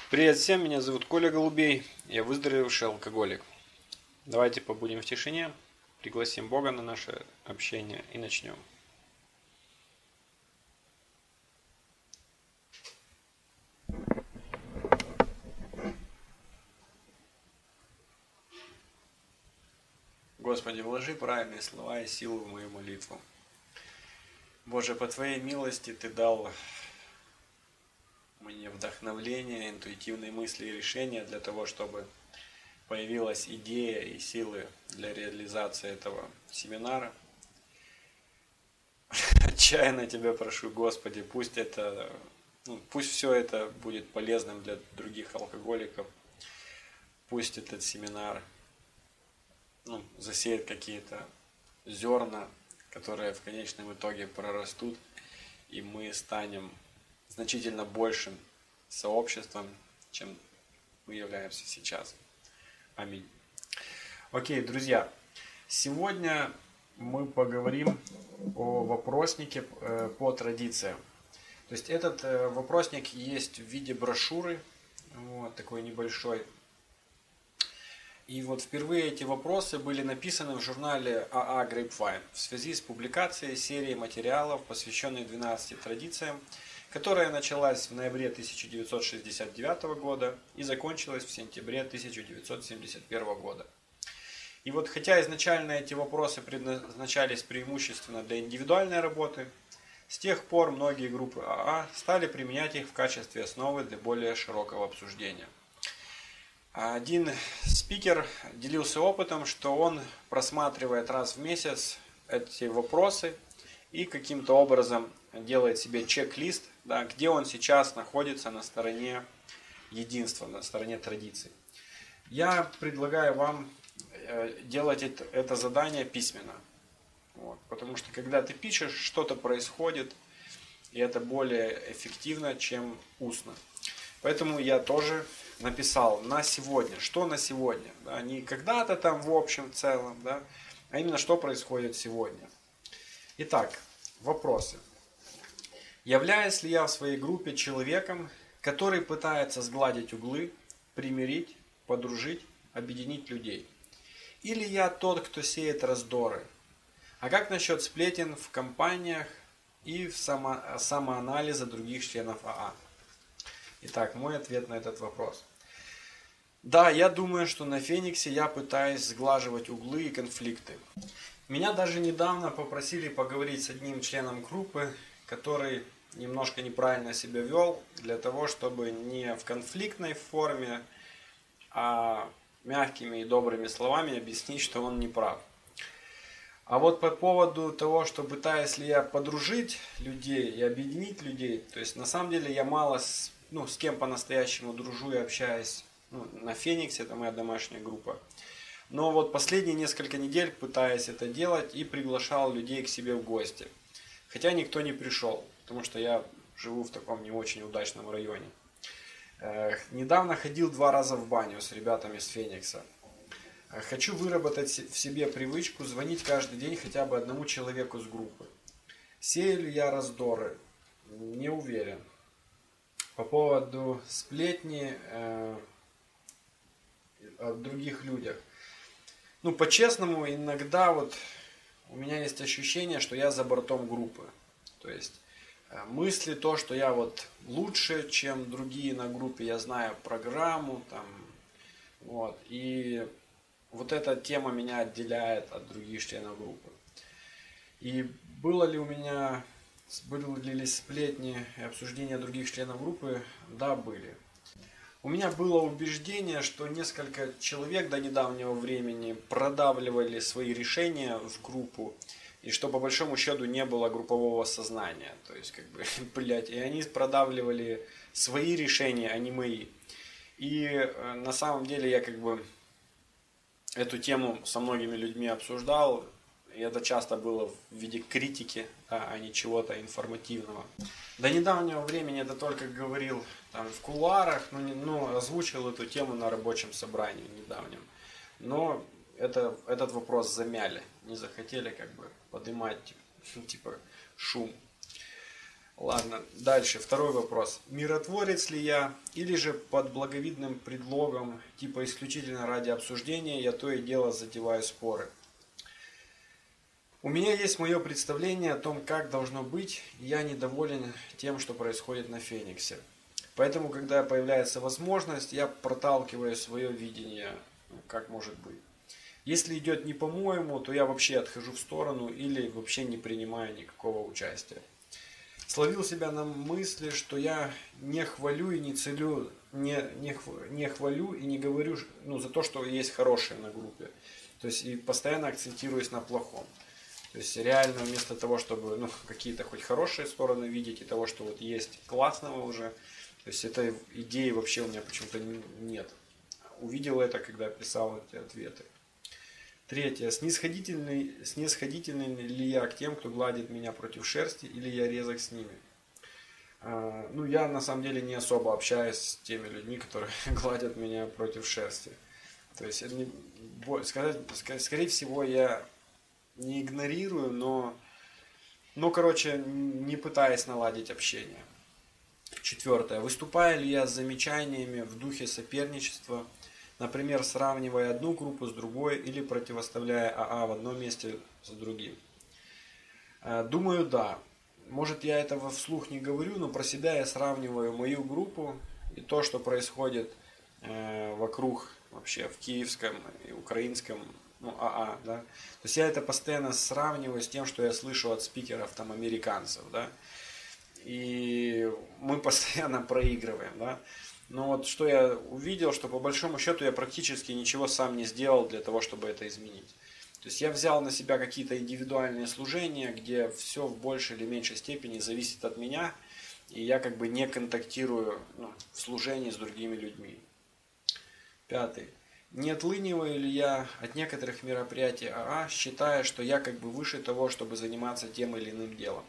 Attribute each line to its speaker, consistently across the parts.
Speaker 1: Привет всем, меня зовут Коля Голубей, я выздоровевший алкоголик. Давайте побудем в тишине, пригласим Бога на наше общение и начнем. Господи, вложи правильные слова и силу в мою молитву. Боже, по Твоей милости Ты дал мне вдохновление, интуитивные мысли и решения для того, чтобы появилась идея и силы для реализации этого семинара. Отчаянно Тебя прошу, Господи, пусть все это будет полезным для других алкоголиков. Пусть этот семинар засеет какие-то зерна, которые в конечном итоге прорастут, и мы станем значительно большим сообществом, чем мы являемся сейчас. Аминь. Окей, друзья, сегодня мы поговорим о вопроснике по традициям. То есть этот вопросник есть в виде брошюры, вот такой небольшой. И вот впервые эти вопросы были написаны в журнале АА Grapevine в связи с публикацией серии материалов, посвященной 12 традициям, которая началась в ноябре 1969 года и закончилась в сентябре 1971 года. И вот хотя изначально эти вопросы предназначались преимущественно для индивидуальной работы, с тех пор многие группы АА стали применять их в качестве основы для более широкого обсуждения. Один спикер делился опытом, что он просматривает раз в месяц эти вопросы и каким-то образом делает себе чек-лист, где он сейчас находится на стороне единства, на стороне традиций. Я предлагаю вам делать это задание письменно. Потому что когда ты пишешь, что-то происходит, и это более эффективно, чем устно. Поэтому я тоже написал на сегодня. Что на сегодня? Не когда-то там в общем целом, а именно что происходит сегодня. Итак, вопросы. Являюсь ли я в своей группе человеком, который пытается сгладить углы, примирить, подружить, объединить людей? Или я тот, кто сеет раздоры? А как насчет сплетен в компаниях и в самоанализа других членов АА? Итак, мой ответ на этот вопрос. Да, я думаю, что на Фениксе я пытаюсь сглаживать углы и конфликты. Меня даже недавно попросили поговорить с одним членом группы, который немножко неправильно себя вел, для того, чтобы не в конфликтной форме, а мягкими и добрыми словами объяснить, что он не прав. А вот по поводу того, что пытаюсь ли я подружить людей и объединить людей, то есть на самом деле я мало с кем по-настоящему дружу и общаюсь. На Фениксе, это моя домашняя группа. Но вот последние несколько недель пытаюсь это делать и приглашал людей к себе в гости. Хотя никто не пришел, потому что я живу в таком не очень удачном районе. Недавно ходил 2 раза в баню с ребятами с Феникса. Хочу выработать в себе привычку звонить каждый день хотя бы одному человеку с группы. Сею ли я раздоры? Не уверен. По поводу сплетни о других людях. По-честному, иногда у меня есть ощущение, что я за бортом группы. То есть мысли то, что я лучше, чем другие на группе, я знаю программу, и вот эта тема меня отделяет от других членов группы. И были ли сплетни и обсуждения других членов группы? Да, были. У меня было убеждение, что несколько человек до недавнего времени продавливали свои решения в группу, и что по большому счету не было группового сознания. То есть, и они продавливали свои решения, а не мои. И на самом деле я эту тему со многими людьми обсуждал, и это часто было в виде критики, а не чего-то информативного. До недавнего времени это только говорил в кулуарах, озвучил эту тему на рабочем собрании недавнем. Но этот вопрос замяли, не захотели поднимать шум. Ладно, дальше, второй вопрос. Миротворец ли я, или же под благовидным предлогом, типа исключительно ради обсуждения, я то и дело затеваю споры? У меня есть мое представление о том, как должно быть, и я недоволен тем, что происходит на Фениксе. Поэтому, когда появляется возможность, я проталкиваю свое видение, как может быть. Если идет не по-моему, то я вообще отхожу в сторону или вообще не принимаю никакого участия. Словил себя на мысли, что я не хвалю и не целю, не хвалю и не говорю за то, что есть хорошее на группе. То есть и постоянно акцентируюсь на плохом. То есть реально вместо того, чтобы какие-то хоть хорошие стороны видеть и того, что вот есть классного уже, то есть этой идеи вообще у меня почему-то нет. Увидел это, когда писал эти ответы. Третье. Снисходительный ли я к тем, кто гладит меня против шерсти, или я резок с ними? Я на самом деле не особо общаюсь с теми людьми, которые гладят меня против шерсти. То есть, скорее всего, я не игнорирую, но не пытаясь наладить общение. Четвертое. Выступаю ли я с замечаниями в духе соперничества, например, сравнивая одну группу с другой или противоставляя АА в одном месте с другим? Думаю, да. Может, я этого вслух не говорю, но про себя я сравниваю мою группу и то, что происходит вокруг вообще в киевском и украинском АА, да. То есть я это постоянно сравниваю с тем, что я слышу от спикеров там американцев, да. И мы постоянно проигрываем, да. Но вот что я увидел, что по большому счету я практически ничего сам не сделал для того, чтобы это изменить. То есть я взял на себя какие-то индивидуальные служения, где все в большей или меньшей степени зависит от меня, и я как бы не контактирую в служении с другими людьми. Пятый. Не отлыниваю ли я от некоторых мероприятий АА, считая, что я как бы выше того, чтобы заниматься тем или иным делом?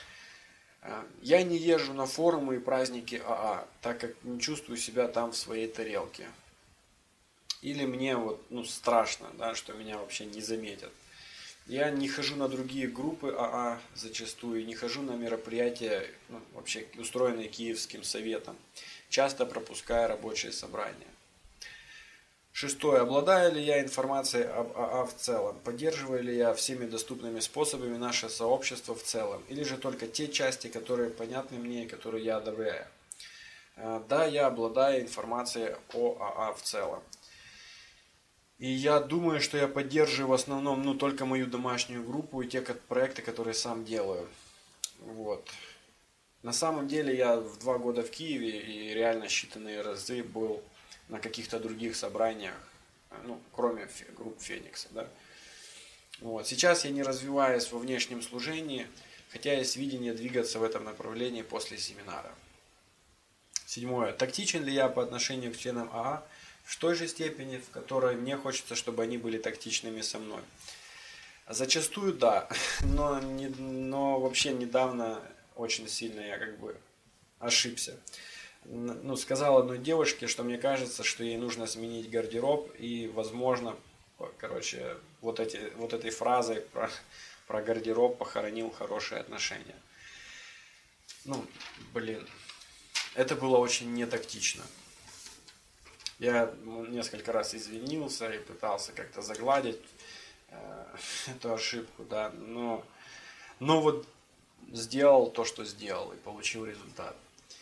Speaker 1: Я не езжу на форумы и праздники АА, так как не чувствую себя там в своей тарелке. Или мне страшно, да, что меня вообще не заметят. Я не хожу на другие группы АА зачастую, не хожу на мероприятия, вообще устроенные Киевским советом, часто пропуская рабочие собрания. Шестое. Обладаю ли я информацией об АА в целом? Поддерживаю ли я всеми доступными способами наше сообщество в целом? Или же только те части, которые понятны мне и которые я одобряю? Да, я обладаю информацией о АА в целом. И я думаю, что я поддерживаю в основном только мою домашнюю группу и те проекты, которые сам делаю. Вот. На самом деле я в 2 года в Киеве и реально считанные разы был на каких-то других собраниях, кроме групп Феникса. Да. Вот. Сейчас я не развиваюсь во внешнем служении, хотя есть видение двигаться в этом направлении после семинара. Седьмое. Тактичен ли я по отношению к членам АА в той же степени, в которой мне хочется, чтобы они были тактичными со мной? Зачастую да, но вообще недавно очень сильно я как бы ошибся. Сказал одной девушке, что мне кажется, что ей нужно сменить гардероб, и, возможно, вот этой фразой про гардероб похоронил хорошие отношения. Это было очень нетактично. Я несколько раз извинился и пытался как-то загладить эту ошибку, да, но вот сделал то, что сделал, и получил результат.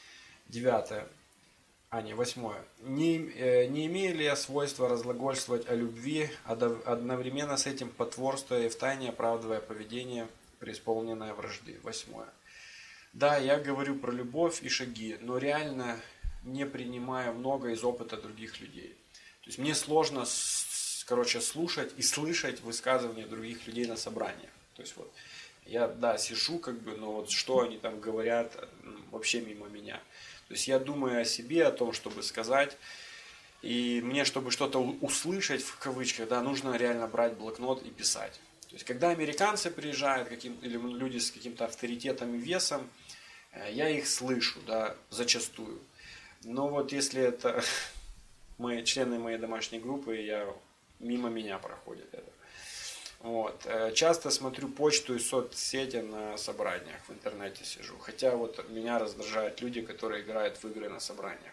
Speaker 1: Восьмое. Не имею ли я свойства разглагольствовать о любви, одновременно с этим потворствуя и втайне оправдывая поведение, преисполненное вражды? Восьмое. Да, я говорю про любовь и шаги, но реально не принимаю много из опыта других людей. То есть мне сложно, слушать и слышать высказывания других людей на собраниях. То есть я, сижу но вот что они там говорят, вообще мимо меня. То есть я думаю о себе, о том, чтобы сказать, и мне, чтобы что-то услышать, в кавычках, нужно реально брать блокнот и писать. То есть когда американцы приезжают, или люди с каким-то авторитетом и весом, я их слышу, зачастую. Но вот если это члены моей домашней группы, мимо меня проходит это. Вот. Часто смотрю почту и соцсети на собраниях, в интернете сижу. Хотя вот меня раздражают люди, которые играют в игры на собраниях.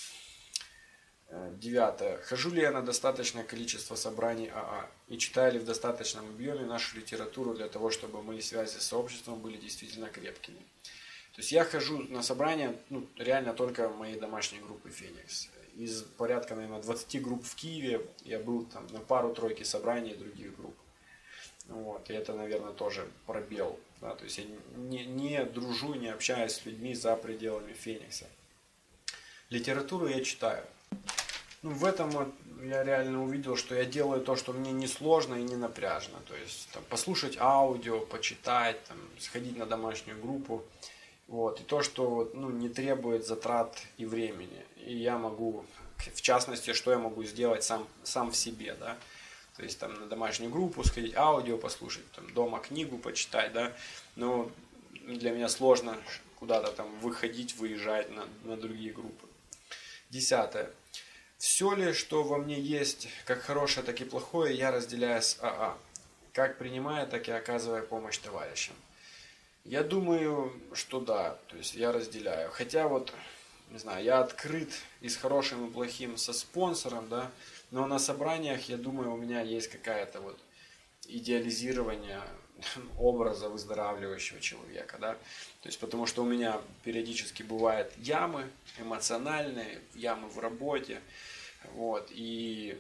Speaker 1: 9. Хожу ли я на достаточное количество собраний АА и читаю ли в достаточном объеме нашу литературу для того, чтобы мои связи с сообществом были действительно крепкими. То есть я хожу на собрания, реально только моей домашней группы «Феникс». Из порядка, наверное, 20 групп в Киеве я был там на пару-тройки собраний других групп. Вот, и это, наверное, тоже пробел. Да, то есть я не дружу, не общаюсь с людьми за пределами Феникса. Литературу я читаю. В этом вот я реально увидел, что я делаю то, что мне не сложно и не напряжно. То есть там, послушать аудио, почитать, там, сходить на домашнюю группу. Вот, и то, что не требует затрат и времени. И я могу, в частности, что я могу сделать сам в себе, да. То есть там на домашнюю группу сходить, аудио послушать, там, дома книгу почитать, да. Но для меня сложно куда-то там выходить, выезжать на другие группы. 10. Все ли, что во мне есть, как хорошее, так и плохое, я разделяю с АА. Как принимая, так и оказывая помощь товарищам. Я думаю, что да, то есть я разделяю. Хотя вот, не знаю, я открыт и с хорошим, и плохим со спонсором, да, но на собраниях, я думаю, у меня есть какая-то вот идеализирование образа выздоравливающего человека, да. То есть потому что у меня периодически бывают ямы эмоциональные, ямы в работе, вот, и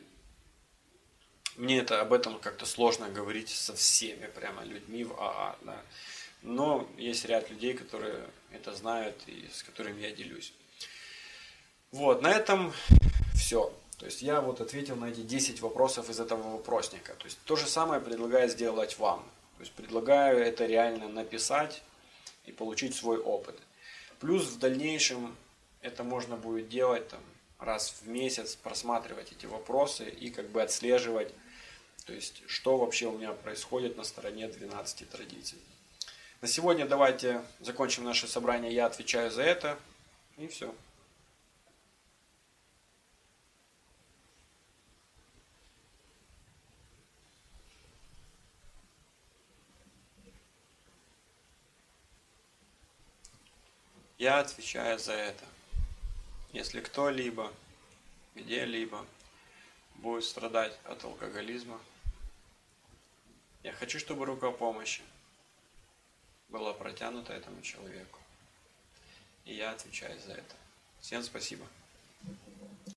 Speaker 1: мне об этом как-то сложно говорить со всеми прямо людьми в АА, да. Но есть ряд людей, которые это знают и с которыми я делюсь. Вот, на этом все. То есть я вот ответил на эти 10 вопросов из этого вопросника. То есть то же самое предлагаю сделать вам. То есть предлагаю это реально написать и получить свой опыт. Плюс в дальнейшем это можно будет делать там, раз в месяц, просматривать эти вопросы и как бы отслеживать, то есть что вообще у меня происходит на стороне 12 традиций. На сегодня давайте закончим наше собрание. Я отвечаю за это. И все. Я отвечаю за это. Если кто-либо, где-либо будет страдать от алкоголизма, я хочу, чтобы рука помощи была протянута этому человеку. И я отвечаю за это. Всем спасибо.